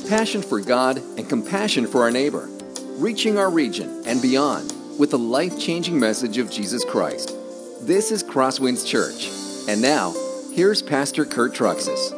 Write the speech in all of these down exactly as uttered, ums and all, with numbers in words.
passion for God and compassion for our neighbor, reaching our region and beyond with the life-changing message of Jesus Christ. This is Crosswinds Church. And now, here's Pastor Kurt Truxas.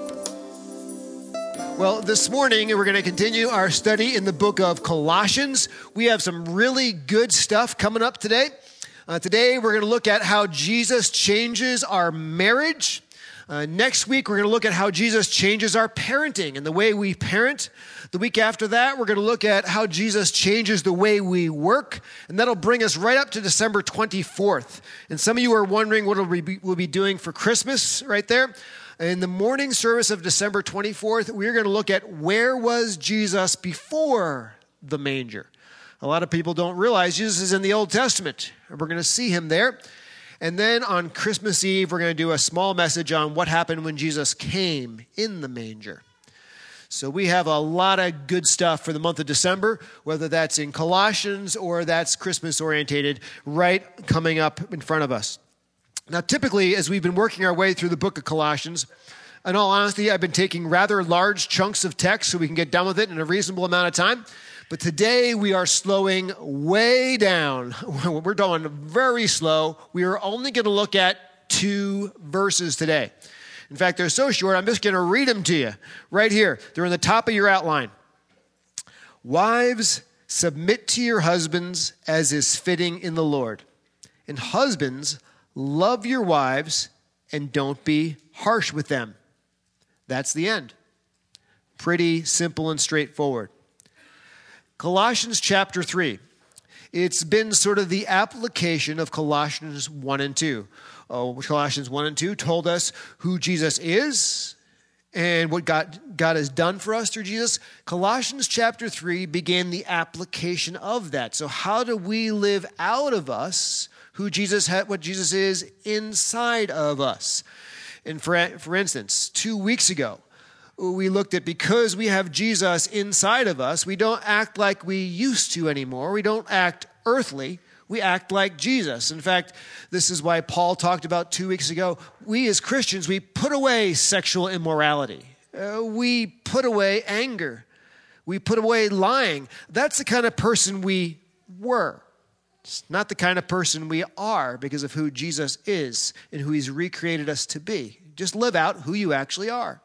Well, this morning we're going to continue our study in the book of Colossians. We have some really good stuff coming up today. Uh, today we're going to look at how Jesus changes our marriage. Uh, next week we're going to look at how Jesus changes our parenting and the way we parent. The week after that we're going to look at how Jesus changes the way we work. And that'll bring us right up to December twenty-fourth. And some of you are wondering what we'll be, we'll be doing for Christmas right there. In the morning service of December twenty-fourth, we're going to look at where was Jesus before the manger. A lot of people don't realize Jesus is in the Old Testament. We're going to see him there. And then on Christmas Eve, we're going to do a small message on what happened when Jesus came in the manger. So we have a lot of good stuff for the month of December, whether that's in Colossians or that's Christmas orientated, right coming up in front of us. Now, typically, as we've been working our way through the book of Colossians, in all honesty, I've been taking rather large chunks of text so we can get done with it in a reasonable amount of time. But today, we are slowing way down. We're going very slow. We are only going to look at two verses today. In fact, they're so short, I'm just going to read them to you right here. They're in the top of your outline. Wives, submit to your husbands as is fitting in the Lord. And husbands, love your wives and don't be harsh with them. That's the end. Pretty simple and straightforward. Colossians chapter three. It's been sort of the application of Colossians one and two. Oh, Colossians one and two told us who Jesus is and what God, God has done for us through Jesus. Colossians chapter three began the application of that. So how do we live out of us who Jesus had, what Jesus is inside of us? And for, for instance, two weeks ago, we looked at because we have Jesus inside of us, we don't act like we used to anymore. We don't act earthly. We act like Jesus. In fact, this is why Paul talked about two weeks ago. We as Christians, we put away sexual immorality. Uh, we put away anger. We put away lying. That's the kind of person we were. It's not the kind of person we are because of who Jesus is and who he's recreated us to be. Just live out who you actually are.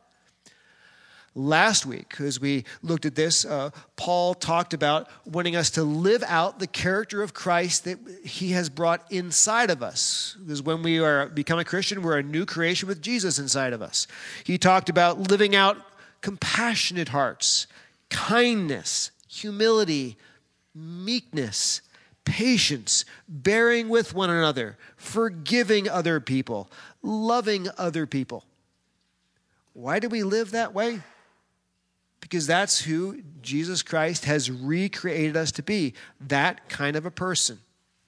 Last week, as we looked at this, uh, Paul talked about wanting us to live out the character of Christ that he has brought inside of us. Because when we are become a Christian, we're a new creation with Jesus inside of us. He talked about living out compassionate hearts, kindness, humility, meekness, patience, bearing with one another, forgiving other people, loving other people. Why do we live that way? Because that's who Jesus Christ has recreated us to be, that kind of a person.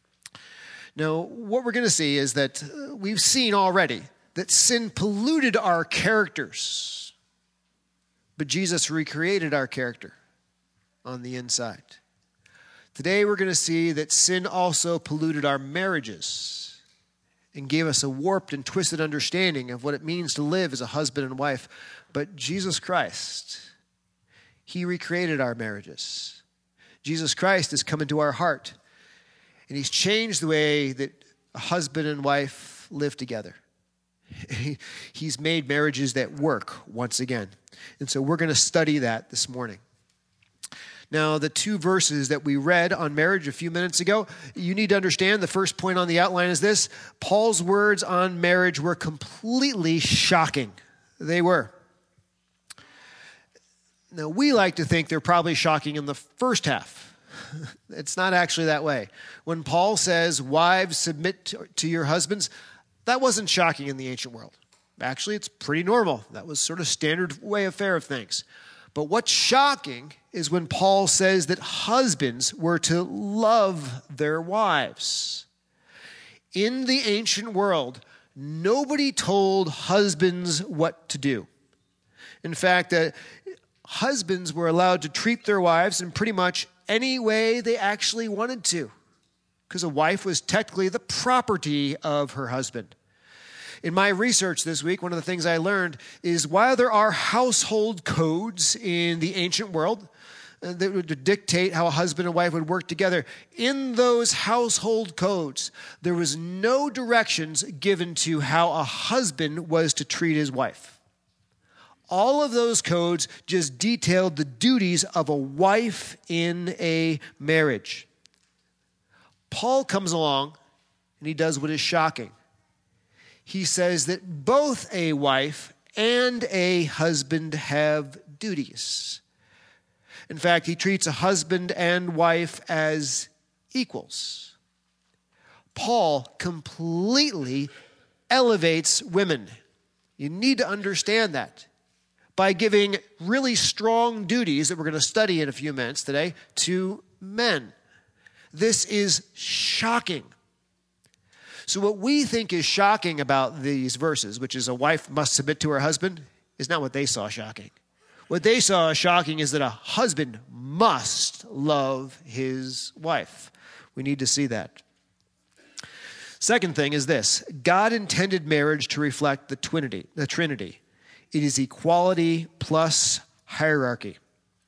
Now, what we're going to see is that we've seen already that sin polluted our characters, but Jesus recreated our character on the inside. Today, we're going to see that sin also polluted our marriages and gave us a warped and twisted understanding of what it means to live as a husband and wife. But Jesus Christ, he recreated our marriages. Jesus Christ has come into our heart, and he's changed the way that a husband and wife live together. He's made marriages that work once again. And so we're going to study that this morning. Now, the two verses that we read on marriage a few minutes ago, you need to understand the first point on the outline is this. Paul's words on marriage were completely shocking. They were. Now, we like to think they're probably shocking in the first half. It's not actually that way. When Paul says, wives, submit to your husbands, that wasn't shocking in the ancient world. Actually, it's pretty normal. That was sort of standard way of fare of things. But what's shocking is when Paul says that husbands were to love their wives. In the ancient world, nobody told husbands what to do. In fact, uh, husbands were allowed to treat their wives in pretty much any way they actually wanted to, because a wife was technically the property of her husband. In my research this week, one of the things I learned is while there are household codes in the ancient world uh, that would dictate how a husband and wife would work together, in those household codes, there was no directions given to how a husband was to treat his wife. All of those codes just detailed the duties of a wife in a marriage. Paul comes along and he does what is shocking. He says that both a wife and a husband have duties. In fact, he treats a husband and wife as equals. Paul completely elevates women. You need to understand that by giving really strong duties that we're going to study in a few minutes today to men. This is shocking. So what we think is shocking about these verses, which is a wife must submit to her husband, is not what they saw shocking. What they saw shocking is that a husband must love his wife. We need to see that. Second thing is this: God intended marriage to reflect the Trinity. The Trinity. It is equality plus hierarchy.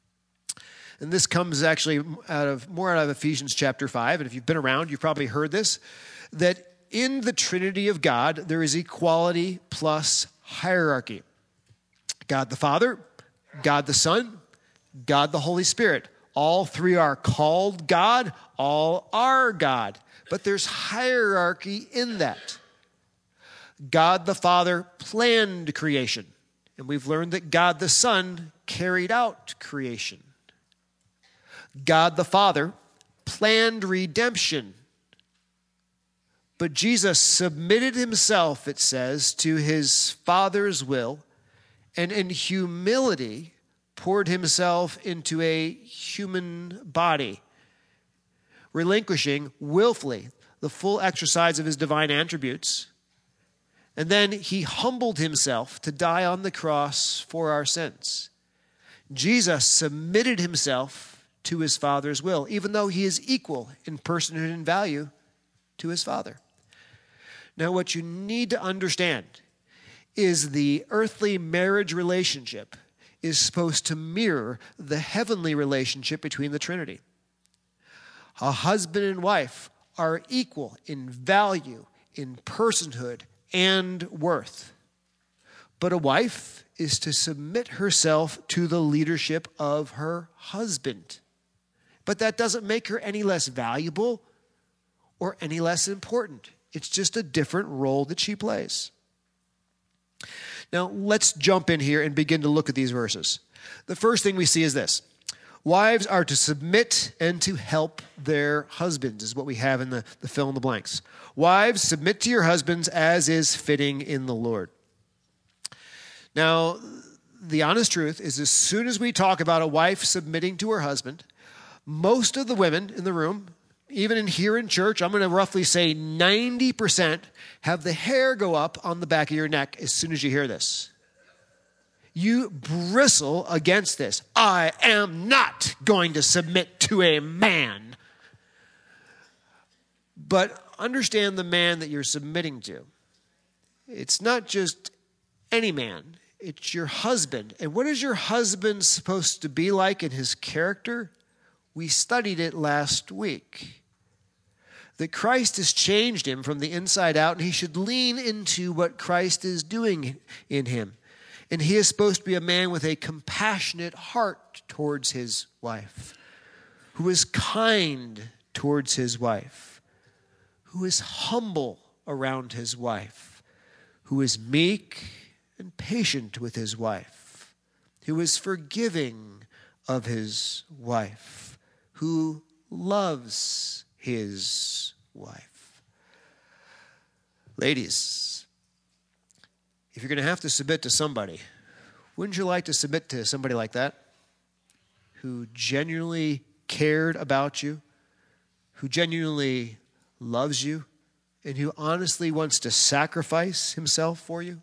And this comes actually out of more out of Ephesians chapter five. And if you've been around, you've probably heard this, that in the Trinity of God, there is equality plus hierarchy. God the Father, God the Son, God the Holy Spirit. All three are called God, all are God. But there's hierarchy in that. God the Father planned creation. And we've learned that God the Son carried out creation. God the Father planned redemption. But Jesus submitted himself, it says, to his Father's will, and in humility poured himself into a human body, relinquishing willfully the full exercise of his divine attributes. And then he humbled himself to die on the cross for our sins. Jesus submitted himself to his Father's will, even though he is equal in personhood and value to his Father. Now, what you need to understand is the earthly marriage relationship is supposed to mirror the heavenly relationship between the Trinity. A husband and wife are equal in value, in personhood, and worth. But a wife is to submit herself to the leadership of her husband. But that doesn't make her any less valuable or any less important. It's just a different role that she plays. Now, let's jump in here and begin to look at these verses. The first thing we see is this: wives are to submit and to help their husbands, is what we have in the, the fill in the blanks. Wives, submit to your husbands as is fitting in the Lord. Now, the honest truth is, as soon as we talk about a wife submitting to her husband, most of the women in the room, even in here in church, I'm going to roughly say ninety percent have the hair go up on the back of your neck as soon as you hear this. You bristle against this. I am not going to submit to a man. But understand the man that you're submitting to. It's not just any man. It's your husband. And what is your husband supposed to be like in his character? We studied it last week. That Christ has changed him from the inside out, and he should lean into what Christ is doing in him. And he is supposed to be a man with a compassionate heart towards his wife, who is kind towards his wife, who is humble around his wife, who is meek and patient with his wife, who is forgiving of his wife, who loves his wife. Ladies, if you're going to have to submit to somebody, wouldn't you like to submit to somebody like that? Who genuinely cared about you, who genuinely loves you, and who honestly wants to sacrifice himself for you?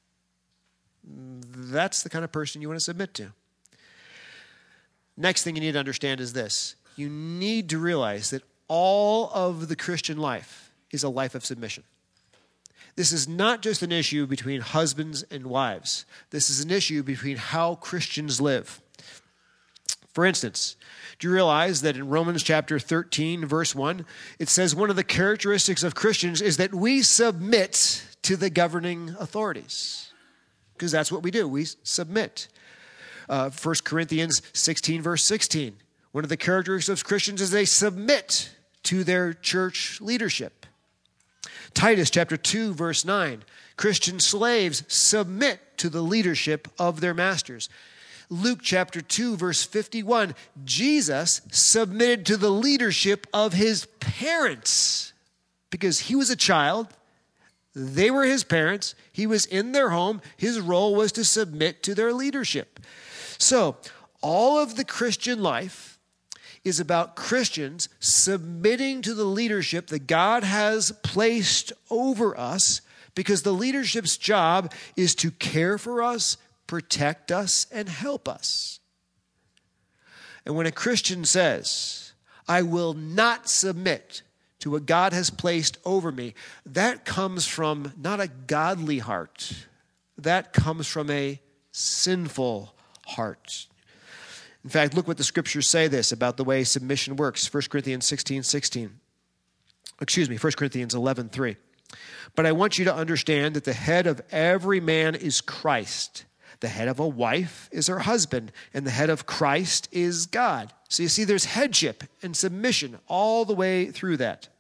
That's the kind of person you want to submit to. Next thing you need to understand is this. You need to realize that all of the Christian life is a life of submission. This is not just an issue between husbands and wives. This is an issue between how Christians live. For instance, do you realize that in Romans chapter thirteen, verse one, it says one of the characteristics of Christians is that we submit to the governing authorities? Because that's what we do. We submit. Uh, First Corinthians sixteen, verse sixteen. One of the characteristics of Christians is they submit to their church leadership. Titus chapter two, verse nine. Christian slaves submit to the leadership of their masters. Luke chapter two, verse fifty-one. Jesus submitted to the leadership of his parents because he was a child. They were his parents. He was in their home. His role was to submit to their leadership. So, all of the Christian life is about Christians submitting to the leadership that God has placed over us, because the leadership's job is to care for us, protect us, and help us. And when a Christian says, I will not submit to what God has placed over me, that comes from not a godly heart. That comes from a sinful heart. In fact, look what the scriptures say this about the way submission works. First Corinthians sixteen, sixteen. Excuse me, First Corinthians eleven, three. But I want you to understand that the head of every man is Christ. The head of a wife is her husband, and the head of Christ is God. So you see, there's headship and submission all the way through that.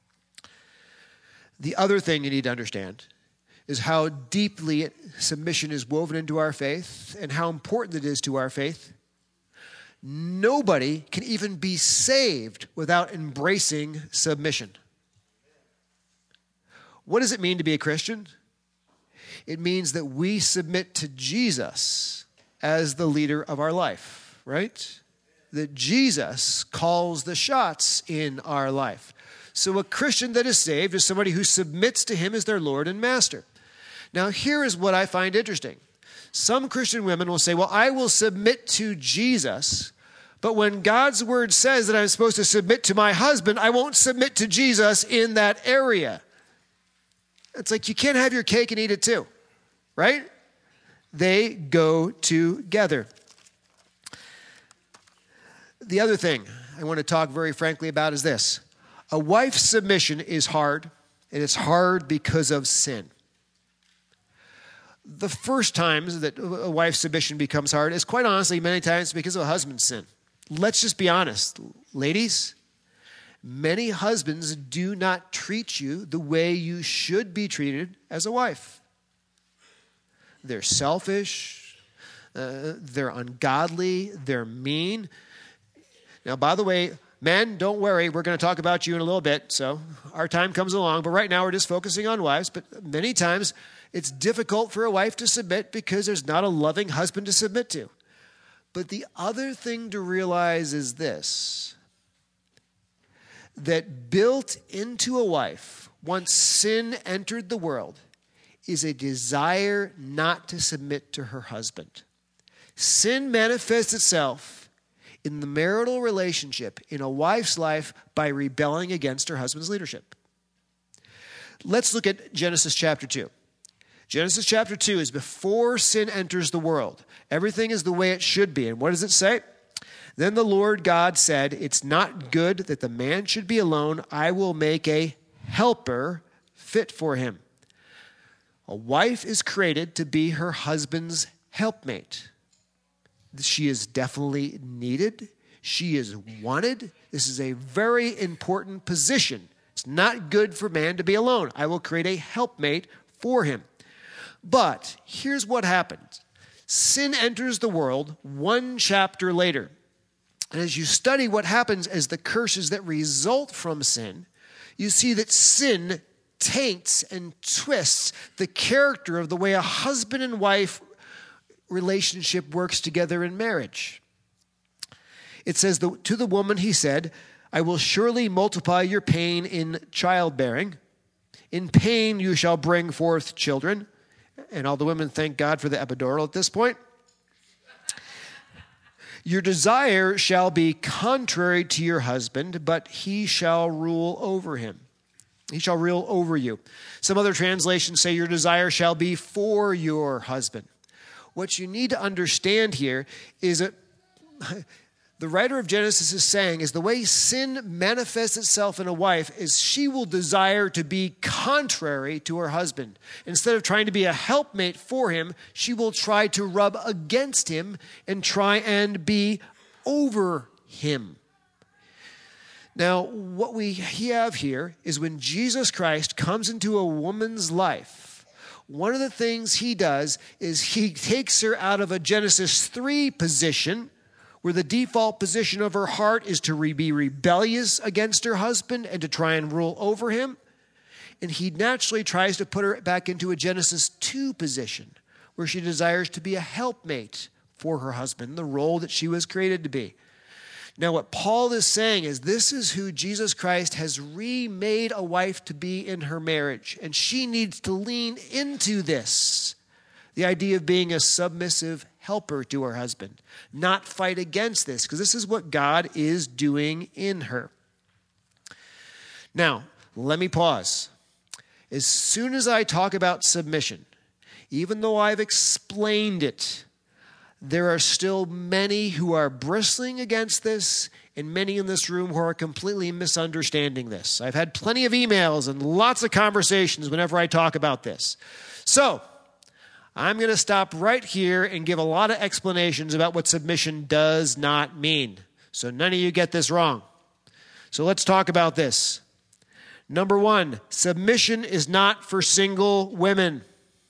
The other thing you need to understand is how deeply it, submission is woven into our faith and how important it is to our faith. Nobody can even be saved without embracing submission. What does it mean to be a Christian? It means that we submit to Jesus as the leader of our life, right? That Jesus calls the shots in our life. So a Christian that is saved is somebody who submits to him as their Lord and Master. Now, here is what I find interesting. Some Christian women will say, well, I will submit to Jesus, but when God's word says that I'm supposed to submit to my husband, I won't submit to Jesus in that area. It's like you can't have your cake and eat it too, right? They go together. The other thing I want to talk very frankly about is this. A wife's submission is hard, and it's hard because of sin. The first times that a wife's submission becomes hard is quite honestly many times because of a husband's sin. Let's just be honest. Ladies, many husbands do not treat you the way you should be treated as a wife. They're selfish. Uh, they're ungodly. They're mean. Now, by the way, men, don't worry. We're going to talk about you in a little bit, so our time comes along. But right now, we're just focusing on wives. But many times, it's difficult for a wife to submit because there's not a loving husband to submit to. But the other thing to realize is this, that built into a wife, once sin entered the world, is a desire not to submit to her husband. Sin manifests itself in the marital relationship in a wife's life by rebelling against her husband's leadership. Let's look at Genesis chapter two. Genesis chapter two is before sin enters the world. Everything is the way it should be. And what does it say? Then the Lord God said, it's not good that the man should be alone. I will make a helper fit for him. A wife is created to be her husband's helpmate. She is definitely needed. She is wanted. This is a very important position. It's not good for man to be alone. I will create a helpmate for him. But here's what happens. Sin enters the world one chapter later. And as you study what happens as the curses that result from sin, you see that sin taints and twists the character of the way a husband and wife relationship works together in marriage. It says, to the woman he said, I will surely multiply your pain in childbearing. In pain you shall bring forth children. And all the women thank God for the epidural at this point. Your desire shall be contrary to your husband, but he shall rule over him. He shall rule over you. Some other translations say your desire shall be for your husband. What you need to understand here is that the writer of Genesis is saying is the way sin manifests itself in a wife is she will desire to be contrary to her husband. Instead of trying to be a helpmate for him, she will try to rub against him and try and be over him. Now, what we have here is when Jesus Christ comes into a woman's life, one of the things he does is he takes her out of a Genesis three position, where the default position of her heart is to re- be rebellious against her husband and to try and rule over him. And he naturally tries to put her back into a Genesis two position, where she desires to be a helpmate for her husband, the role that she was created to be. Now, what Paul is saying is this is who Jesus Christ has remade a wife to be in her marriage. And she needs to lean into this. The idea of being a submissive helper to her husband. Not fight against this, because this is what God is doing in her. Now, let me pause. As soon as I talk about submission, even though I've explained it, there are still many who are bristling against this and many in this room who are completely misunderstanding this. I've had plenty of emails and lots of conversations whenever I talk about this. So, I'm going to stop right here and give a lot of explanations about what submission does not mean. So none of you get this wrong. So let's talk about this. Number one, submission is not for single women.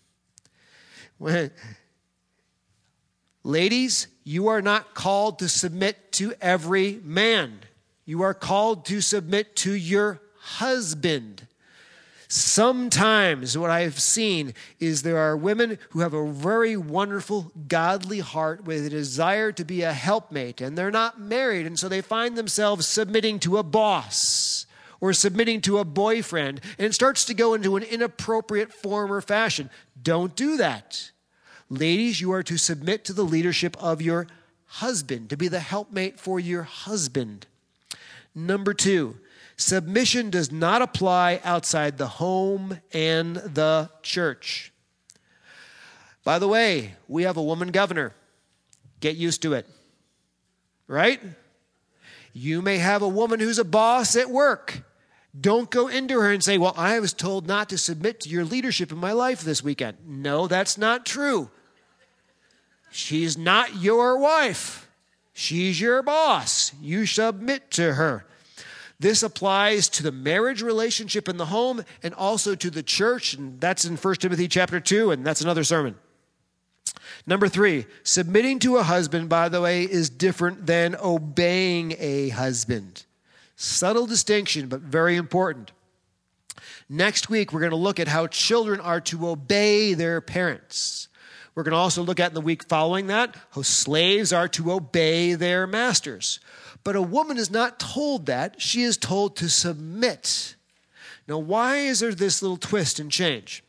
Ladies, you are not called to submit to every man. You are called to submit to your husband. Sometimes what I've seen is there are women who have a very wonderful, godly heart with a desire to be a helpmate, and they're not married, and so they find themselves submitting to a boss or submitting to a boyfriend, and it starts to go into an inappropriate form or fashion. Don't do that. Ladies, you are to submit to the leadership of your husband, to be the helpmate for your husband. Number two, submission does not apply outside the home and the church. By the way, we have a woman governor. Get used to it. Right? You may have a woman who's a boss at work. Don't go into her and say, well, I was told not to submit to your leadership in my life this weekend. No, that's not true. She's not your wife. She's your boss. You submit to her. This applies to the marriage relationship in the home and also to the church, and that's in First Timothy chapter two, and that's another sermon. Number three, submitting to a husband, by the way, is different than obeying a husband. Subtle distinction, but very important. Next week, we're going to look at how children are to obey their parents. We're going to also look at in the week following that how slaves are to obey their masters. But a woman is not told that. She is told to submit. Now, why is there this little twist and change?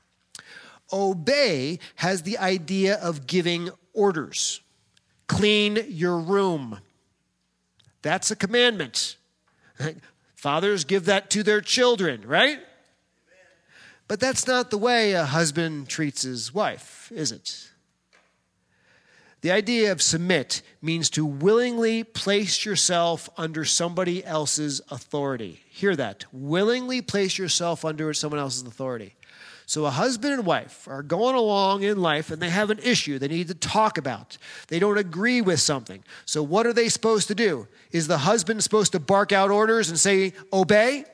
Obey has the idea of giving orders. Clean your room. That's a commandment. Fathers give that to their children, right? But that's not the way a husband treats his wife, is it? The idea of submit means to willingly place yourself under somebody else's authority. Hear that. Willingly place yourself under someone else's authority. So a husband and wife are going along in life and they have an issue they need to talk about. They don't agree with something. So what are they supposed to do? Is the husband supposed to bark out orders and say, obey?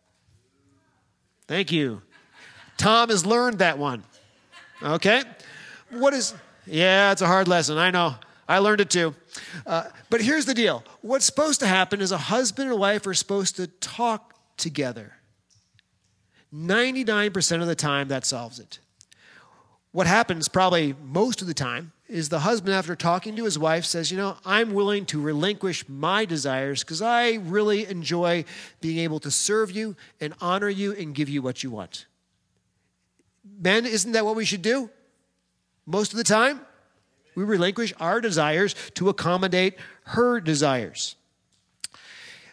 Thank you. Tom has learned that one. Okay? What is... Yeah, it's a hard lesson. I know. I learned it too. Uh, but here's the deal. What's supposed to happen is a husband and wife are supposed to talk together. ninety-nine percent of the time, that solves it. What happens probably most of the time is the husband, after talking to his wife, says, you know, I'm willing to relinquish my desires because I really enjoy being able to serve you and honor you and give you what you want. Men, isn't that what we should do? Most of the time, we relinquish our desires to accommodate her desires.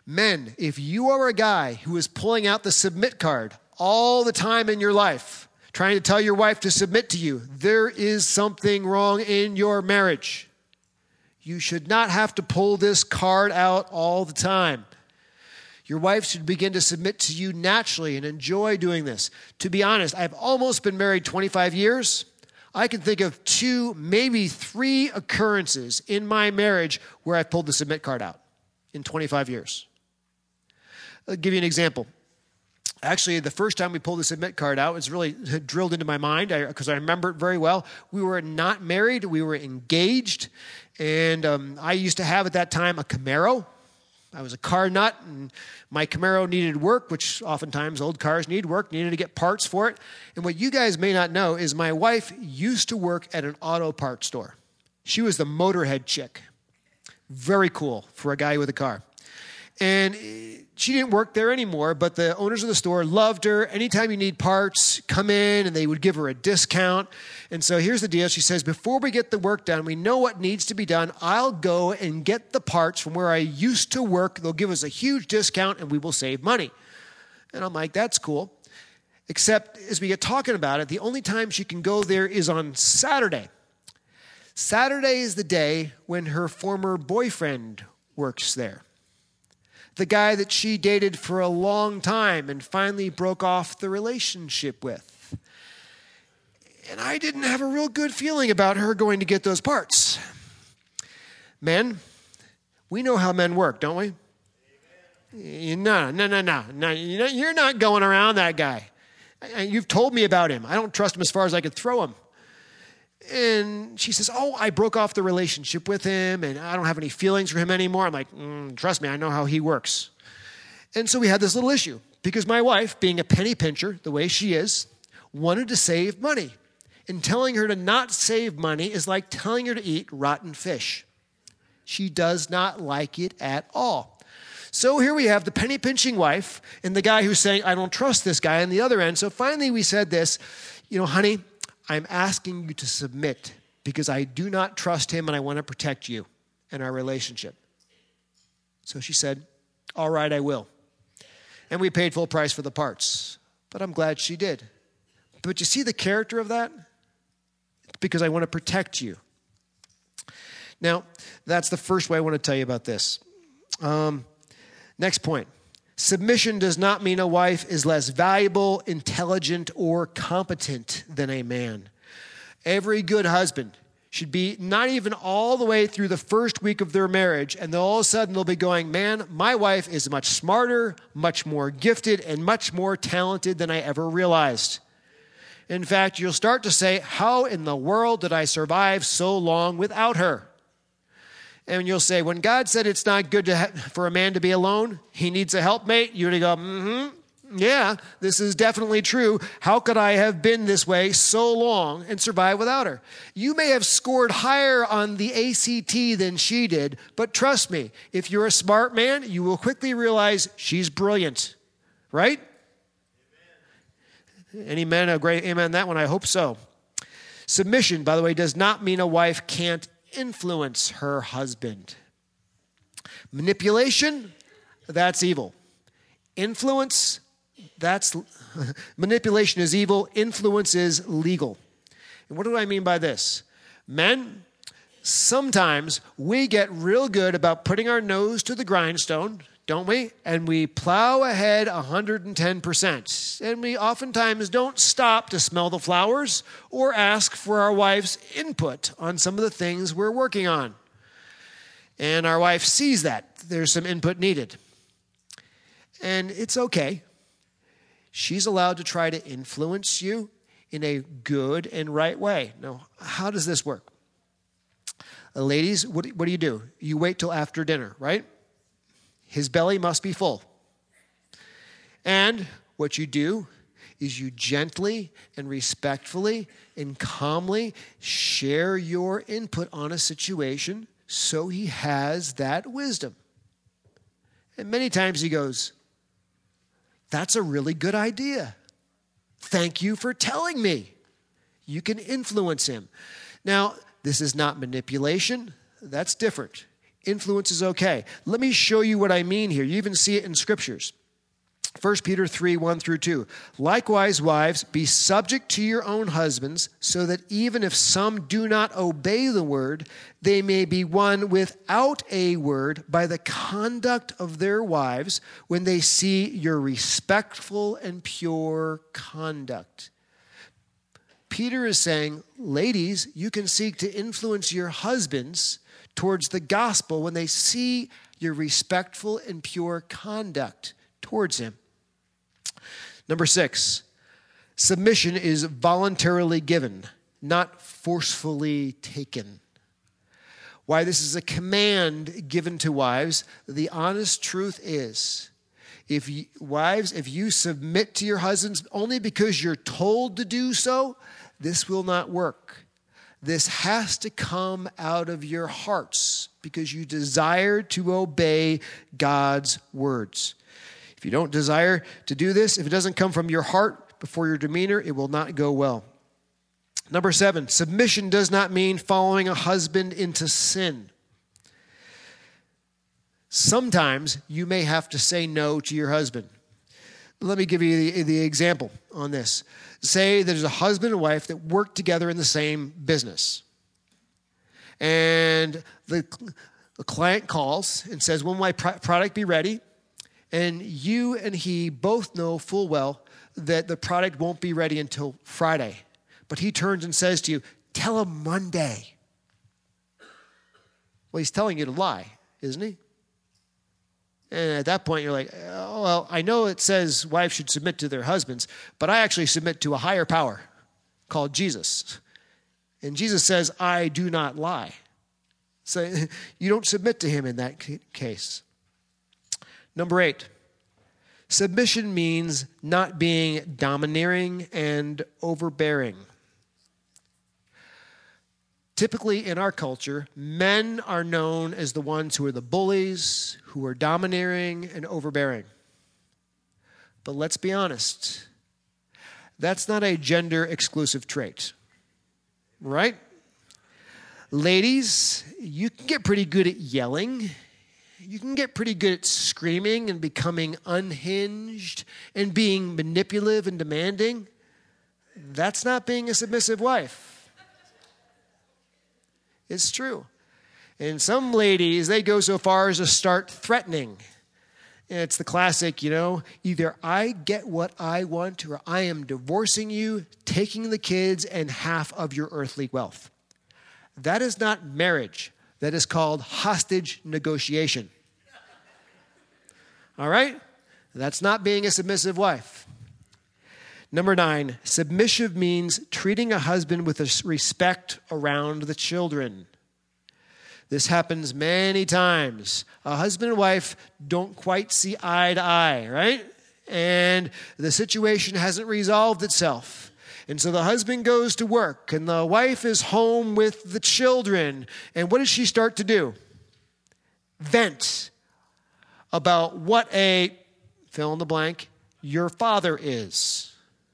Men, if you are a guy who is pulling out the submit card all the time in your life, trying to tell your wife to submit to you, there is something wrong in your marriage. You should not have to pull this card out all the time. Your wife should begin to submit to you naturally and enjoy doing this. To be honest, I've almost been married twenty-five years. I can think of two, maybe three occurrences in my marriage where I pulled the submit card out in twenty-five years. I'll give you an example. Actually, the first time we pulled the submit card out, it's really drilled into my mind because I, I remember it very well. We were not married. We were engaged. And um, I used to have at that time a Camaro. I was a car nut, and my Camaro needed work, which oftentimes old cars need work, needed to get parts for it. And what you guys may not know is my wife used to work at an auto parts store. She was the motorhead chick. Very cool for a guy with a car. And she didn't work there anymore, but the owners of the store loved her. Anytime you need parts, come in, and they would give her a discount. And so here's the deal. She says, before we get the work done, we know what needs to be done. I'll go and get the parts from where I used to work. They'll give us a huge discount, and we will save money. And I'm like, that's cool. Except as we get talking about it, the only time she can go there is on Saturday. Saturday is the day when her former boyfriend works there. The guy that she dated for a long time and finally broke off the relationship with. And I didn't have a real good feeling about her going to get those parts. Men, we know how men work, don't we? No, no, no, no, no. You're not going around that guy. You've told me about him. I don't trust him as far as I could throw him. And she says, oh, I broke off the relationship with him and I don't have any feelings for him anymore. I'm like, mm, trust me, I know how he works. And so we had this little issue because my wife, being a penny pincher, the way she is, wanted to save money. And telling her to not save money is like telling her to eat rotten fish. She does not like it at all. So here we have the penny pinching wife and the guy who's saying, I don't trust this guy on the other end. So finally we said this, you know, honey, I'm asking you to submit because I do not trust him and I want to protect you and our relationship. So she said, all right, I will. And we paid full price for the parts. But I'm glad she did. But you see the character of that? Because I want to protect you. Now, that's the first way I want to tell you about this. Um, next point. Submission does not mean a wife is less valuable, intelligent, or competent than a man. Every good husband should be not even all the way through the first week of their marriage, and then all of a sudden they'll be going, man, my wife is much smarter, much more gifted, and much more talented than I ever realized. In fact, you'll start to say, how in the world did I survive so long without her? And you'll say, when God said it's not good to ha- for a man to be alone, he needs a helpmate, you're going to go, mm-hmm, yeah, this is definitely true. How could I have been this way so long and survive without her? You may have scored higher on the A C T than she did, but trust me, if you're a smart man, you will quickly realize she's brilliant, right? Amen. Any men, a great amen on that one? I hope so. Submission, by the way, does not mean a wife can't influence her husband. Manipulation, that's evil. Influence, that's manipulation is evil. Influence is legal. And what do I mean by this? Men, sometimes we get real good about putting our nose to the grindstone, don't we? And we plow ahead one hundred ten percent. And we oftentimes don't stop to smell the flowers or ask for our wife's input on some of the things we're working on. And our wife sees that there's some input needed. And it's okay. She's allowed to try to influence you in a good and right way. Now, how does this work? Uh, ladies, what, what do you do? You wait till after dinner, right? His belly must be full. And what you do is you gently and respectfully and calmly share your input on a situation so he has that wisdom. And many times he goes, that's a really good idea. Thank you for telling me. You can influence him. Now, this is not manipulation. That's different. Influence is okay. Let me show you what I mean here. You even see it in scriptures. First Peter three, one through two. Likewise, wives, be subject to your own husbands, so that even if some do not obey the word, they may be won without a word by the conduct of their wives when they see your respectful and pure conduct. Peter is saying, ladies, you can seek to influence your husbands towards the gospel when they see your respectful and pure conduct towards him. Number six, submission is voluntarily given, not forcefully taken. Why this is a command given to wives, the honest truth is, if you, wives, if you submit to your husbands only because you're told to do so, this will not work. This has to come out of your hearts because you desire to obey God's words. If you don't desire to do this, if it doesn't come from your heart before your demeanor, it will not go well. Number seven, submission does not mean following a husband into sin. Sometimes you may have to say no to your husband. Let me give you the, the example on this. Say there's a husband and wife that work together in the same business. And the, the client calls and says, will my pro- product be ready? And you and he both know full well that the product won't be ready until Friday. But he turns and says to you, tell him Monday. Well, he's telling you to lie, isn't he? And at that point, you're like, oh, well, I know it says wives should submit to their husbands, but I actually submit to a higher power called Jesus. And Jesus says, I do not lie. So you don't submit to him in that case. Number eight, submission means not being domineering and overbearing. Typically in our culture, men are known as the ones who are the bullies, who are domineering and overbearing. But let's be honest, that's not a gender-exclusive trait, right? Ladies, you can get pretty good at yelling. You can get pretty good at screaming and becoming unhinged and being manipulative and demanding. That's not being a submissive wife. It's true. And some ladies, they go so far as to start threatening. And it's the classic, you know, either I get what I want or I am divorcing you, taking the kids and half of your earthly wealth. That is not marriage. That is called hostage negotiation. All right? That's not being a submissive wife. Number nine, submissive means treating a husband with respect around the children. This happens many times. A husband and wife don't quite see eye to eye, right? And the situation hasn't resolved itself. And so the husband goes to work and the wife is home with the children. And what does she start to do? Vent about what a, fill in the blank, your father is.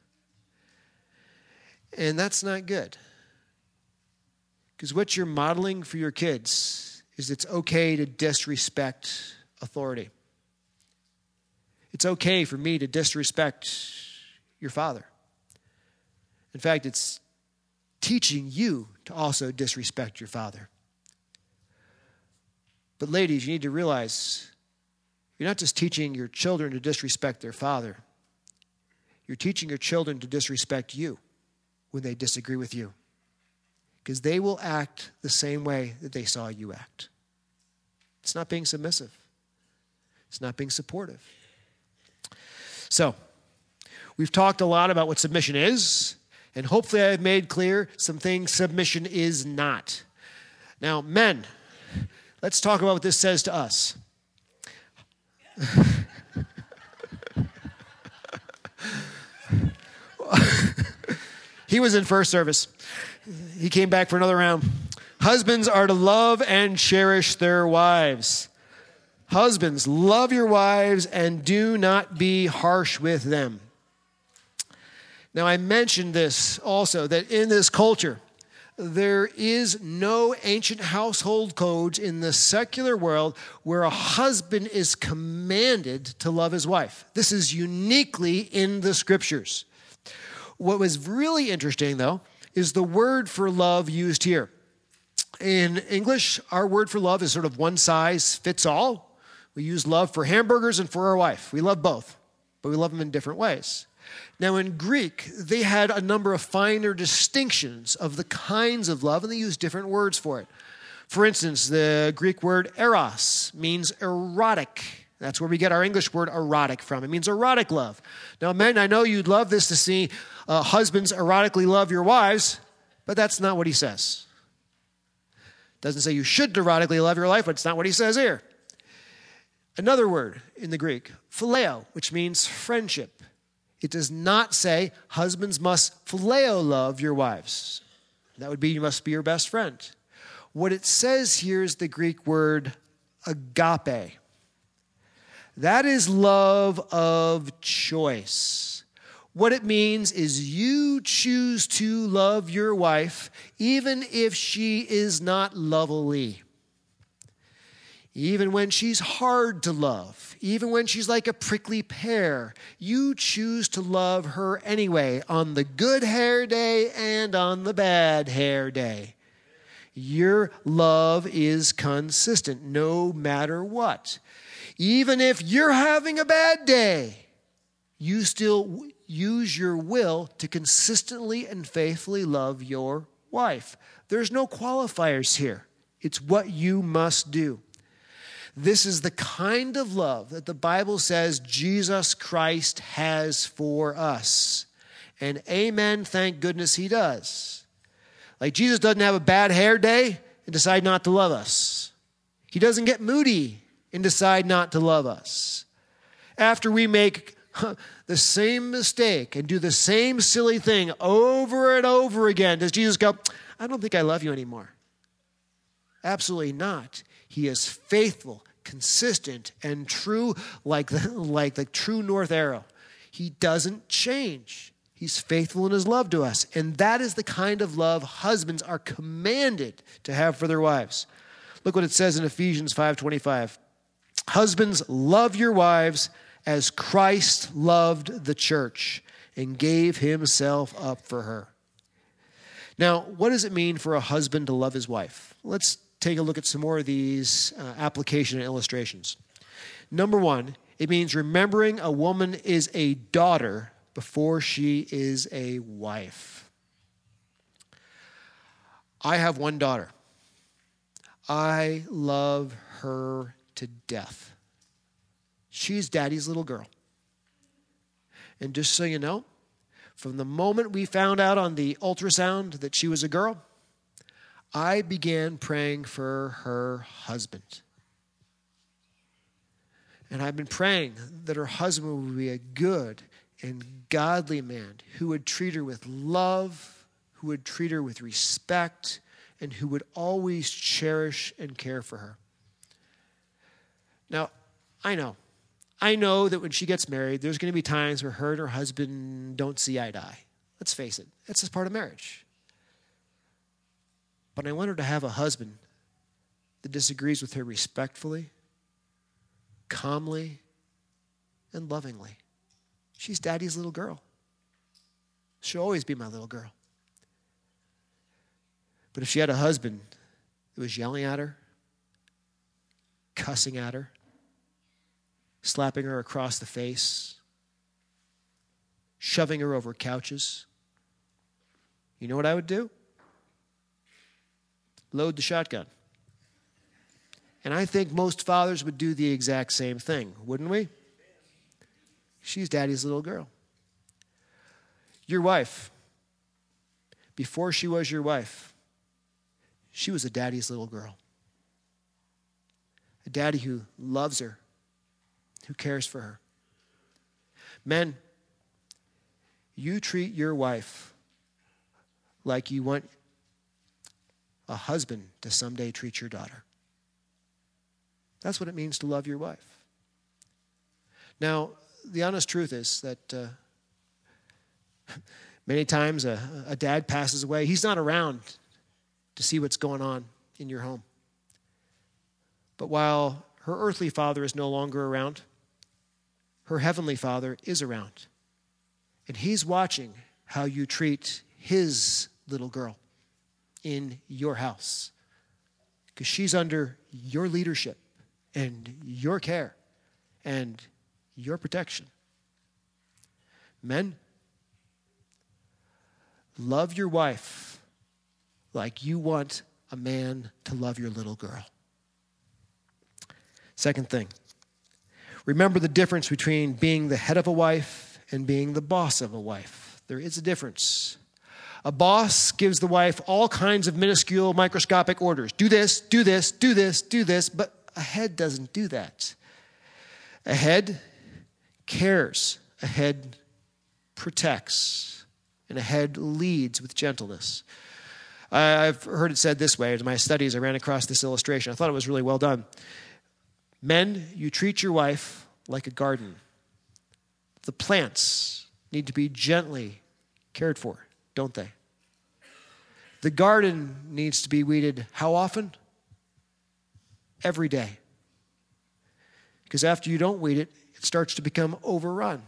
And that's not good. Because what you're modeling for your kids is it's okay to disrespect authority. It's okay for me to disrespect your father. In fact, it's teaching you to also disrespect your father. But ladies, you need to realize you're not just teaching your children to disrespect their father. You're teaching your children to disrespect you when they disagree with you. Because they will act the same way that they saw you act. It's not being submissive. It's not being supportive. So, we've talked a lot about what submission is, and hopefully I've made clear some things submission is not. Now, men, let's talk about what this says to us. He was in first service. He came back for another round. Husbands are to love and cherish their wives. Husbands, love your wives and do not be harsh with them. Now, I mentioned this also, that in this culture, there is no ancient household codes in the secular world where a husband is commanded to love his wife. This is uniquely in the scriptures. What was really interesting, though, is the word for love used here. In English, our word for love is sort of one size fits all. We use love for hamburgers and for our wife. We love both, but we love them in different ways. Now, in Greek, they had a number of finer distinctions of the kinds of love, and they used different words for it. For instance, the Greek word eros means erotic. That's where we get our English word erotic from. It means erotic love. Now, men, I know you'd love this to see uh, husbands erotically love your wives, but that's not what he says. Doesn't say you should erotically love your wife, but it's not what he says here. Another word in the Greek, phileo, which means friendship. It does not say husbands must phileo love your wives. That would be you must be your best friend. What it says here is the Greek word agape. That is love of choice. What it means is you choose to love your wife even if she is not lovely. Even when she's hard to love, even when she's like a prickly pear, you choose to love her anyway on the good hair day and on the bad hair day. Your love is consistent no matter what. Even if you're having a bad day, you still use your will to consistently and faithfully love your wife. There's no qualifiers here. It's what you must do. This is the kind of love that the Bible says Jesus Christ has for us. And amen, thank goodness he does. Like Jesus doesn't have a bad hair day and decide not to love us. He doesn't get moody and decide not to love us. After we make the same mistake and do the same silly thing over and over again, does Jesus go, I don't think I love you anymore? Absolutely not. He is faithful, consistent, and true like the, like the true north arrow. He doesn't change. He's faithful in his love to us. And that is the kind of love husbands are commanded to have for their wives. Look what it says in Ephesians five twenty-five. Husbands, love your wives as Christ loved the church and gave himself up for her. Now, what does it mean for a husband to love his wife? Let's take a look at some more of these uh, application and illustrations. Number one, it means remembering a woman is a daughter before she is a wife. I have one daughter. I love her to death. She's daddy's little girl. And just so you know, from the moment we found out on the ultrasound that she was a girl, I began praying for her husband. And I've been praying that her husband would be a good and godly man who would treat her with love, who would treat her with respect, and who would always cherish and care for her. Now, I know. I know that when she gets married, there's going to be times where her and her husband don't see eye to eye. Let's face it. That's just part of marriage. But I want her to have a husband that disagrees with her respectfully, calmly, and lovingly. She's daddy's little girl. She'll always be my little girl. But if she had a husband that was yelling at her, cussing at her, slapping her across the face, shoving her over couches, you know what I would do? Load the shotgun. And I think most fathers would do the exact same thing, wouldn't we? She's daddy's little girl. Your wife, before she was your wife, she was a daddy's little girl. A daddy who loves her, who cares for her. Men, you treat your wife like you want a husband to someday treat your daughter. That's what it means to love your wife. Now, the honest truth is that uh, many times a, a dad passes away. He's not around to see what's going on in your home. But while her earthly father is no longer around, her heavenly Father is around. And he's watching how you treat his little girl in your house. Because she's under your leadership and your care and your protection. Men, love your wife like you want a man to love your little girl. Second thing, remember the difference between being the head of a wife and being the boss of a wife. There is a difference. A boss gives the wife all kinds of minuscule, microscopic orders. Do this, do this, do this, do this, but a head doesn't do that. A head cares. A head protects. And a head leads with gentleness. I've heard it said this way. In my studies, I ran across this illustration. I thought it was really well done. Men, you treat your wife like a garden. The plants need to be gently cared for, don't they? The garden needs to be weeded how often? Every day. Because after you don't weed it, it starts to become overrun.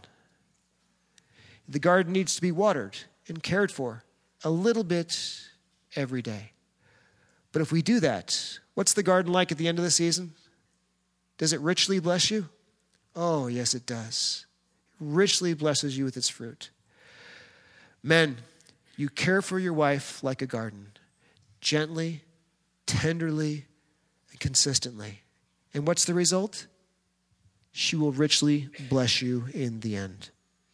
The garden needs to be watered and cared for a little bit every day. But if we do that, what's the garden like at the end of the season? Does it richly bless you? Oh, yes, it does. It richly blesses you with its fruit. Men, you care for your wife like a garden, gently, tenderly, and consistently. And what's the result? She will richly bless you in the end.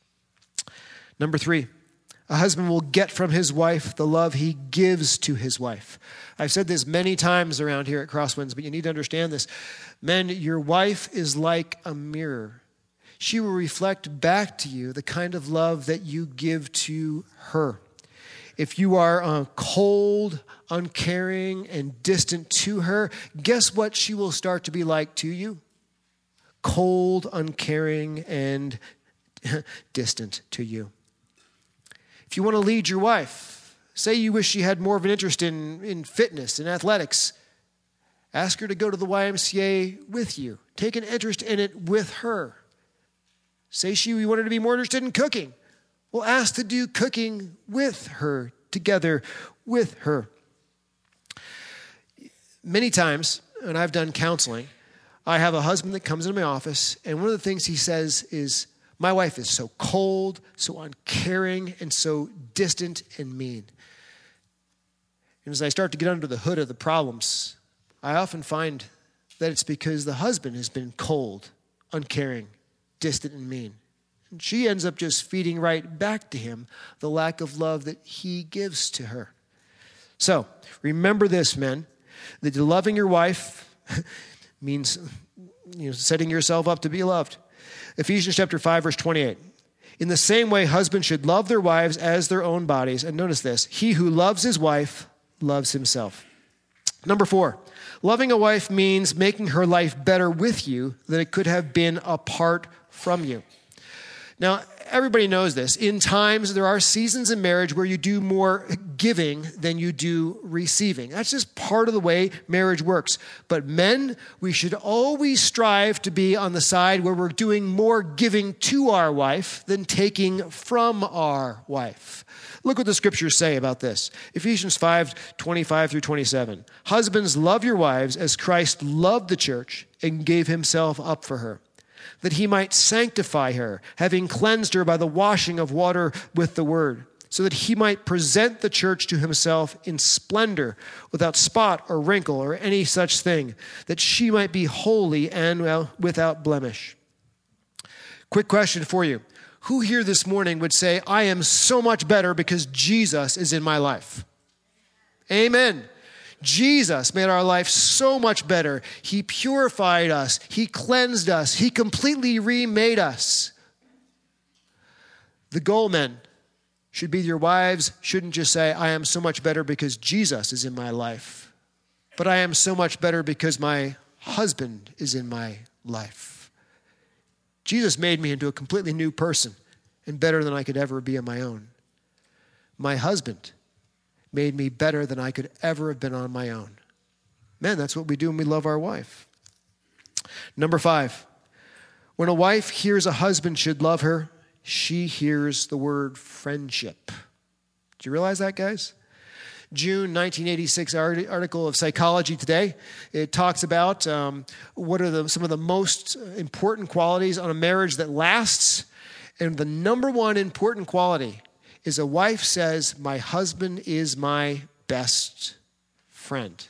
Number three, a husband will get from his wife the love he gives to his wife. I've said this many times around here at Crosswinds, but you need to understand this. Men, your wife is like a mirror. She will reflect back to you the kind of love that you give to her. If you are uh, cold, uncaring, and distant to her, guess what she will start to be like to you? Cold, uncaring, and distant to you. If you want to lead your wife, say you wish she had more of an interest in, in fitness and athletics, ask her to go to the Y M C A with you. Take an interest in it with her. Say she wanted to be more interested in cooking. Well, ask to do cooking with her, together with her. Many times, and I've done counseling, I have a husband that comes into my office, and one of the things he says is, my wife is so cold, so uncaring, and so distant and mean. And as I start to get under the hood of the problems, I often find that it's because the husband has been cold, uncaring, distant, and mean. And she ends up just feeding right back to him the lack of love that he gives to her. So, remember this, men, that loving your wife means, you know, setting yourself up to be loved. Ephesians chapter five, verse twenty-eight. In the same way, husbands should love their wives as their own bodies. And notice this, he who loves his wife loves himself. Number four, loving a wife means making her life better with you than it could have been apart from you. Now, everybody knows this. In times, there are seasons in marriage where you do more giving than you do receiving. That's just part of the way marriage works. But men, we should always strive to be on the side where we're doing more giving to our wife than taking from our wife. Look what the scriptures say about this. Ephesians five, twenty-five through twenty-seven. Husbands, love your wives as Christ loved the church and gave himself up for her, that he might sanctify her, having cleansed her by the washing of water with the word, so that he might present the church to himself in splendor, without spot or wrinkle or any such thing, that she might be holy and well, without blemish. Quick question for you. Who here this morning would say, I am so much better because Jesus is in my life? Amen. Jesus made our life so much better. He purified us. He cleansed us. He completely remade us. The goal, men, should be your wives shouldn't just say, I am so much better because Jesus is in my life, but I am so much better because my husband is in my life. Jesus made me into a completely new person and better than I could ever be on my own. My husband made me better than I could ever have been on my own. Men, that's what we do when we love our wife. Number five, when a wife hears a husband should love her, she hears the word friendship. Do you realize that, guys? June nineteen eighty-six article of Psychology Today. It talks about um, what are the, some of the most important qualities on a marriage that lasts. And the number one important quality is a wife says, my husband is my best friend.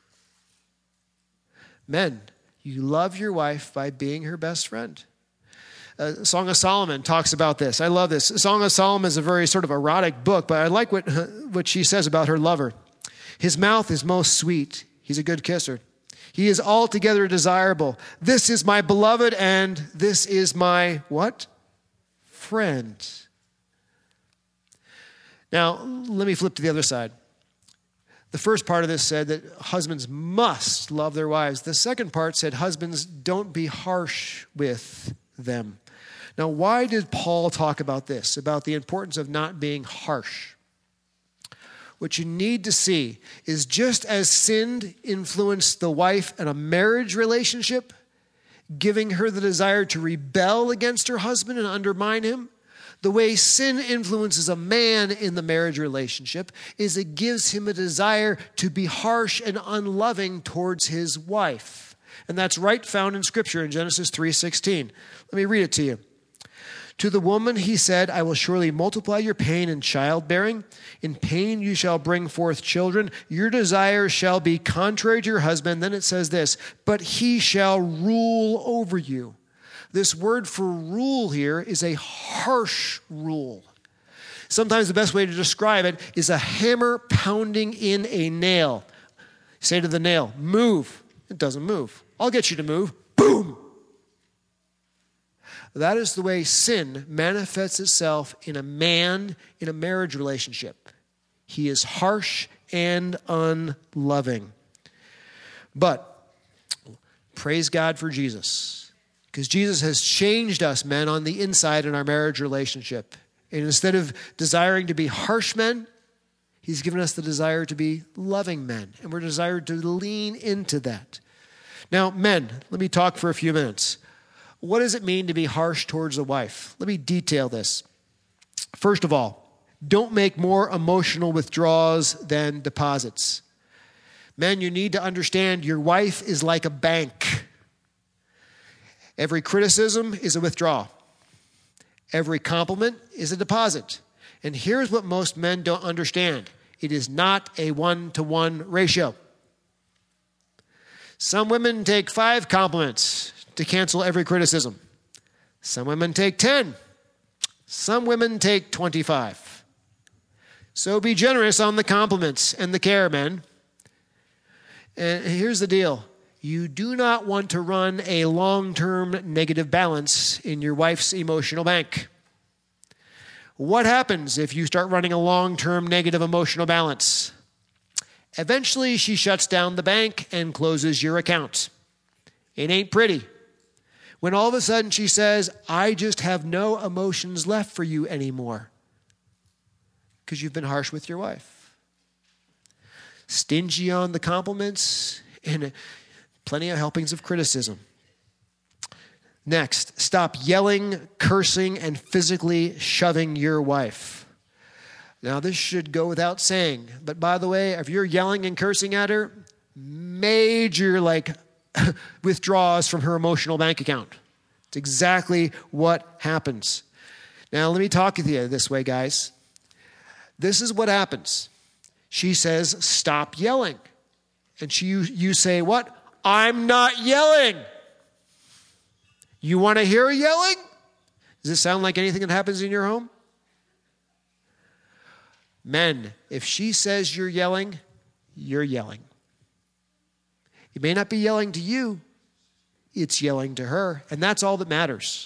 Men, you love your wife by being her best friend. Uh, Song of Solomon talks about this. I love this. Song of Solomon is a very sort of erotic book, but I like what, what she says about her lover. His mouth is most sweet. He's a good kisser. He is altogether desirable. This is my beloved, and this is my what? Friend. Now, let me flip to the other side. The first part of this said that husbands must love their wives. The second part said husbands, don't be harsh with them. Now, why did Paul talk about this, about the importance of not being harsh? What you need to see is just as sin influenced the wife in a marriage relationship, giving her the desire to rebel against her husband and undermine him, the way sin influences a man in the marriage relationship is it gives him a desire to be harsh and unloving towards his wife. And that's right found in Scripture in Genesis three sixteen. Let me read it to you. To the woman he said, I will surely multiply your pain in childbearing. In pain you shall bring forth children. Your desire shall be contrary to your husband. Then it says this, but he shall rule over you. This word for rule here is a harsh rule. Sometimes the best way to describe it is a hammer pounding in a nail. Say to the nail, move. It doesn't move. I'll get you to move. Boom. That is the way sin manifests itself in a man in a marriage relationship. He is harsh and unloving. But praise God for Jesus. Because Jesus has changed us, men, on the inside in our marriage relationship. And instead of desiring to be harsh men, he's given us the desire to be loving men. And we're desired to lean into that. Now, men, let me talk for a few minutes. What does it mean to be harsh towards a wife? Let me detail this. First of all, don't make more emotional withdrawals than deposits. Men, you need to understand your wife is like a bank. Every criticism is a withdrawal. Every compliment is a deposit. And here's what most men don't understand. It is not a one-to-one ratio. Some women take five compliments to cancel every criticism. Some women take ten. Some women take twenty-five. So be generous on the compliments and the care, men. And here's the deal. You do not want to run a long-term negative balance in your wife's emotional bank. What happens if you start running a long-term negative emotional balance? Eventually, she shuts down the bank and closes your account. It ain't pretty. When all of a sudden she says, I just have no emotions left for you anymore. Because you've been harsh with your wife. Stingy on the compliments and plenty of helpings of criticism. Next, stop yelling, cursing, and physically shoving your wife. Now, this should go without saying, but by the way, if you're yelling and cursing at her, major like withdraws from her emotional bank account. It's exactly what happens. Now, let me talk with you this way, guys. This is what happens. She says, stop yelling. And she, you say, what? I'm not yelling. You want to hear yelling? Does it sound like anything that happens in your home? Men, if she says you're yelling, you're yelling. It may not be yelling to you, it's yelling to her, and that's all that matters.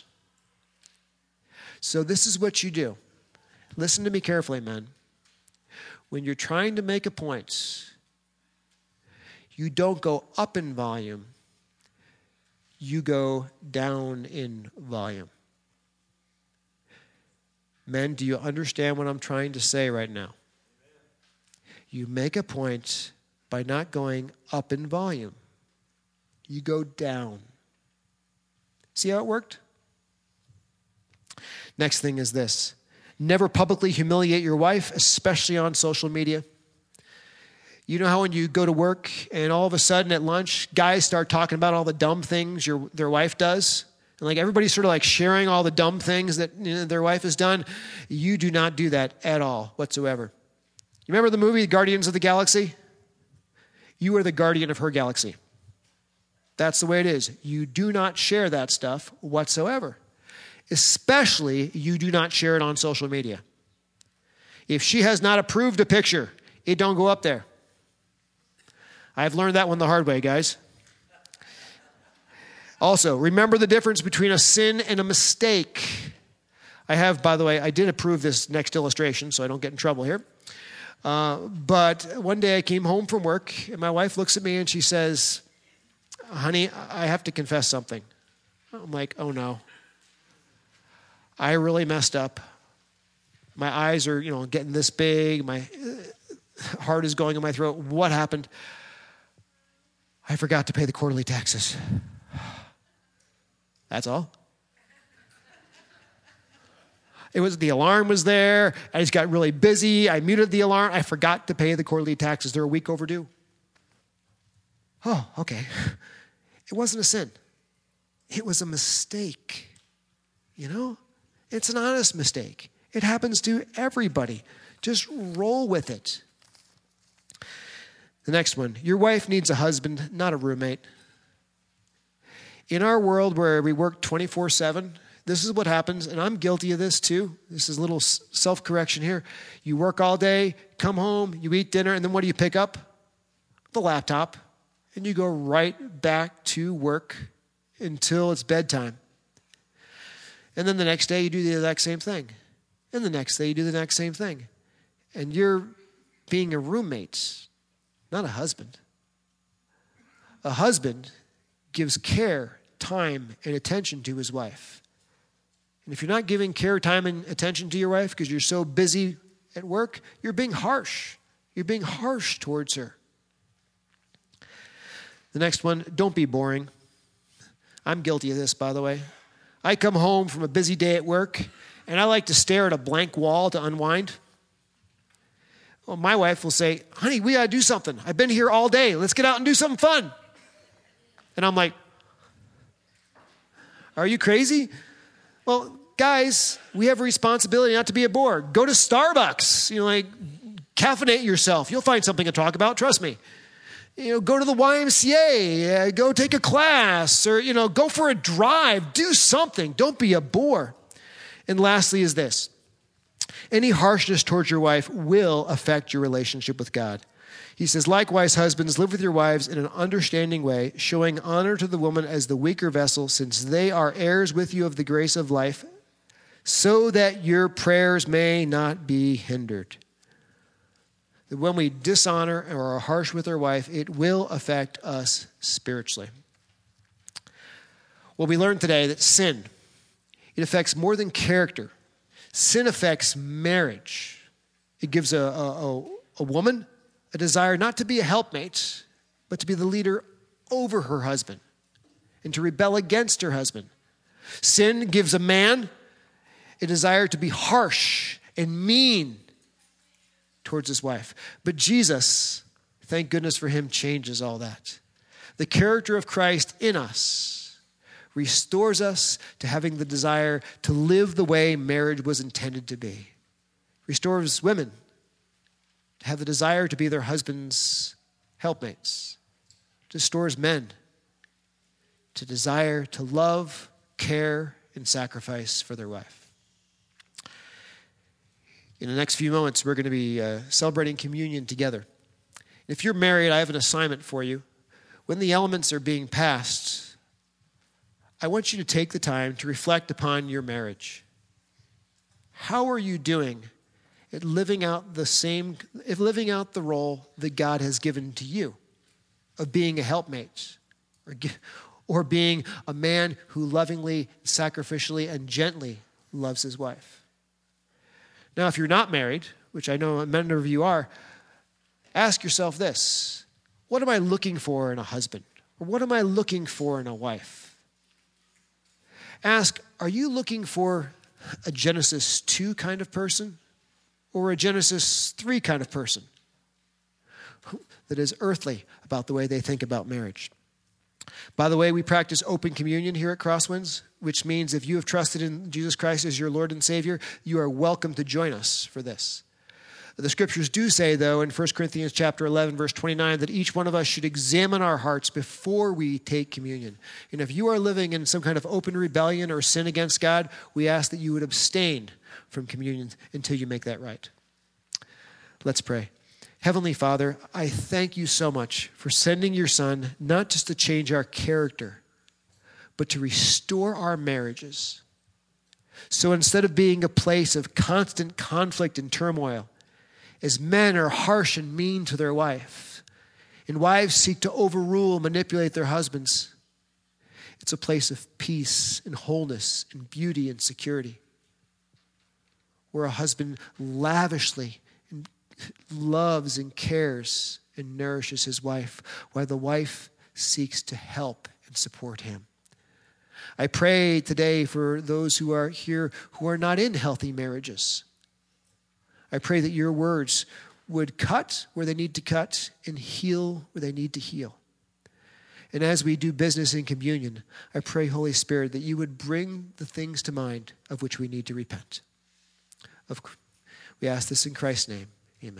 So this is what you do. Listen to me carefully, men. When you're trying to make a point, you don't go up in volume, you go down in volume. Men, do you understand what I'm trying to say right now? You make a point by not going up in volume. You go down. See how it worked? Next thing is this. Never publicly humiliate your wife, especially on social media. You know how when you go to work and all of a sudden at lunch, guys start talking about all the dumb things your their wife does? And like everybody's sort of like sharing all the dumb things that, you know, their wife has done. You do not do that at all whatsoever. You remember the movie Guardians of the Galaxy? You are the guardian of her galaxy. That's the way it is. You do not share that stuff whatsoever. Especially, you do not share it on social media. If she has not approved a picture, it don't go up there. I've learned that one the hard way, guys. Also, remember the difference between a sin and a mistake. I have, by the way, I did approve this next illustration, so I don't get in trouble here. Uh, but one day I came home from work, and my wife looks at me and she says, honey, I have to confess something. I'm like, oh no. I really messed up. My eyes are, you know, getting this big. My heart is going in my throat. What happened? I forgot to pay the quarterly taxes. That's all. It was, the alarm was there. I just got really busy. I muted the alarm. I forgot to pay the quarterly taxes. They're a week overdue. Oh, okay. It wasn't a sin. It was a mistake. You know? It's an honest mistake. It happens to everybody. Just roll with it. The next one. Your wife needs a husband, not a roommate. In our world where we work twenty-four seven, this is what happens, and I'm guilty of this too. This is a little self-correction here. You work all day, come home, you eat dinner, and then what do you pick up? The laptop. And you go right back to work until it's bedtime. And then the next day you do the exact same thing. And the next day you do the next same thing. And you're being a roommate, not a husband. A husband gives care, time, and attention to his wife. And if you're not giving care, time, and attention to your wife because you're so busy at work, you're being harsh. You're being harsh towards her. The next one, don't be boring. I'm guilty of this, by the way. I come home from a busy day at work, and I like to stare at a blank wall to unwind. Well, my wife will say, honey, we got to do something. I've been here all day. Let's get out and do something fun. And I'm like, are you crazy? Well, guys, we have a responsibility not to be a bore. Go to Starbucks. You know, like, caffeinate yourself. You'll find something to talk about. Trust me. You know, go to the Y M C A, uh, go take a class, or, you know, go for a drive. Do something. Don't be a bore. And lastly is this. Any harshness towards your wife will affect your relationship with God. He says, likewise, husbands, live with your wives in an understanding way, showing honor to the woman as the weaker vessel, since they are heirs with you of the grace of life, so that your prayers may not be hindered. That when we dishonor or are harsh with our wife, it will affect us spiritually. Well, we learned today that sin, it affects more than character. Sin affects marriage. It gives a, a, a woman a desire not to be a helpmate, but to be the leader over her husband and to rebel against her husband. Sin gives a man a desire to be harsh and mean towards his wife. But Jesus, thank goodness for him, changes all that. The character of Christ in us restores us to having the desire to live the way marriage was intended to be. Restores women to have the desire to be their husband's helpmates. Restores men to desire to love, care, and sacrifice for their wife. In the next few moments, we're going to be uh, celebrating communion together. If you're married, I have an assignment for you. When the elements are being passed, I want you to take the time to reflect upon your marriage. How are you doing at living out the same, if living out the role that God has given to you of being a helpmate or, or being a man who lovingly, sacrificially, and gently loves his wife? Now, if you're not married, which I know many of you are, Ask yourself this: what am I looking for in a husband? Or what am I looking for in a wife? Ask, are you looking for a Genesis two kind of person or a Genesis three kind of person that is earthly about the way they think about marriage? By the way, we practice open communion here at Crosswinds, which means if you have trusted in Jesus Christ as your Lord and Savior, you are welcome to join us for this. The scriptures do say, though, in First Corinthians chapter eleven, verse twenty-nine, that each one of us should examine our hearts before we take communion. And if you are living in some kind of open rebellion or sin against God, we ask that you would abstain from communion until you make that right. Let's pray. Heavenly Father, I thank you so much for sending your Son, not just to change our character, but to restore our marriages. So instead of being a place of constant conflict and turmoil, as men are harsh and mean to their wife, and wives seek to overrule, manipulate their husbands, it's a place of peace and wholeness and beauty and security, where a husband lavishly loves and cares and nourishes his wife, while the wife seeks to help and support him. I pray today for those who are here who are not in healthy marriages. I pray that your words would cut where they need to cut and heal where they need to heal. And as we do business in communion, I pray, Holy Spirit, that you would bring the things to mind of which we need to repent. Of, we ask this in Christ's name. Amen.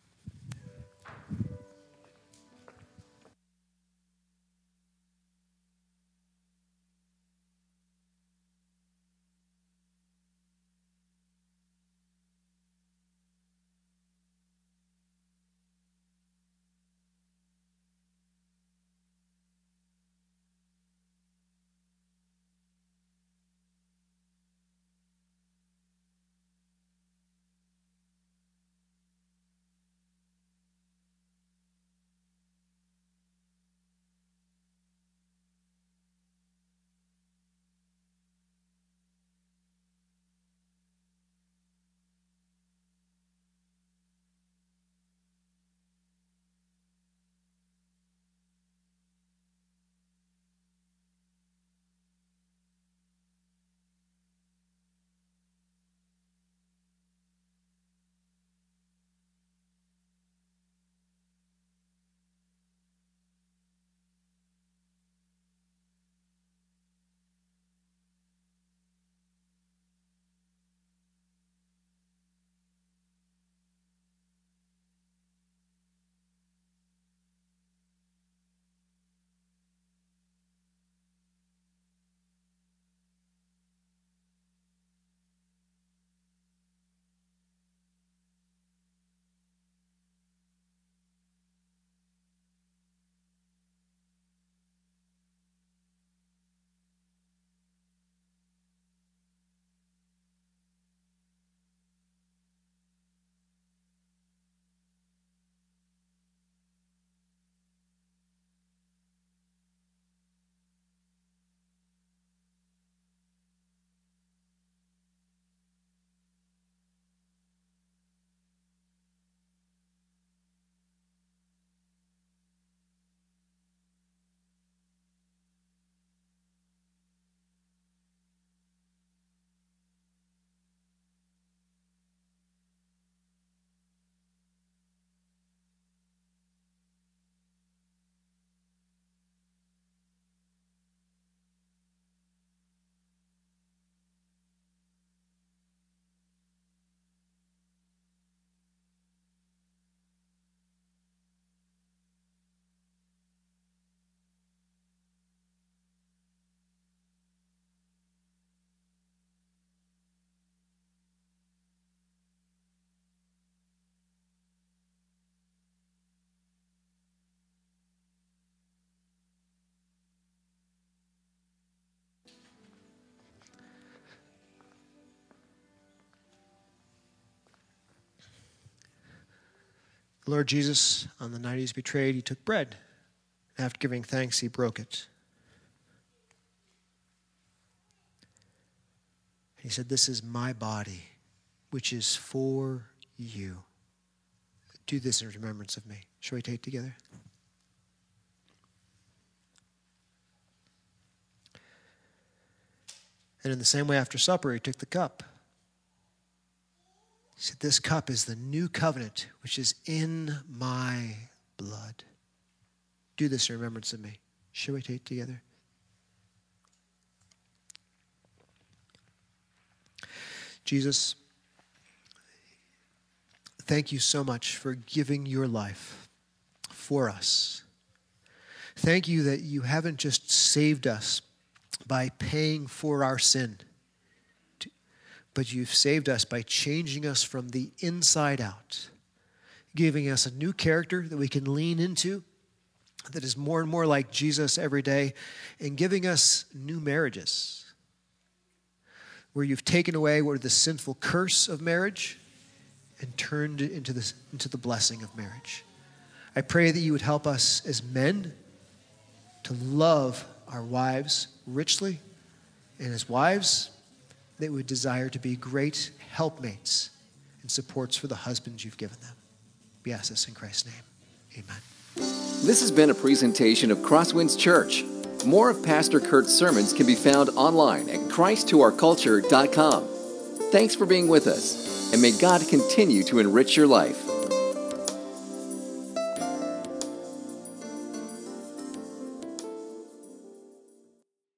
Lord Jesus, on the night he was betrayed, he took bread. After giving thanks, he broke it. He said, "This is my body, which is for you. Do this in remembrance of me. Shall we take it together? And in the same way, after supper, he took the cup. He said, this cup is the new covenant, which is in my blood. Do this in remembrance of me. Shall we take it together? Jesus, thank you so much for giving your life for us. Thank you that you haven't just saved us by paying for our sin, but you've saved us by changing us from the inside out, giving us a new character that we can lean into, that is more and more like Jesus every day, and giving us new marriages, where you've taken away what are the sinful curse of marriage and turned it into the, into the blessing of marriage. I pray that you would help us as men to love our wives richly, and as wives, that we would desire to be great helpmates and supports for the husbands you've given them. We ask this in Christ's name. Amen. This has been a presentation of Crosswinds Church. More of Pastor Kurt's sermons can be found online at christ to our culture dot com. Thanks for being with us, and may God continue to enrich your life.